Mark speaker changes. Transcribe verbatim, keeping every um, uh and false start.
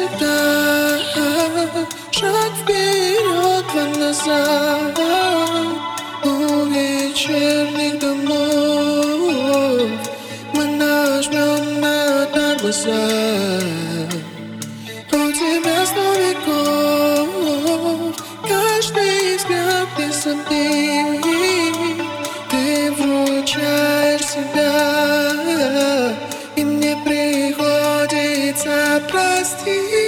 Speaker 1: всегда. Шаг вперед, два назад. У вечерних домов мы нажмем на тормоза. У тебя сто веков, каждый взгляд без обид. Ты вручаешь себя, и мне приходится простить.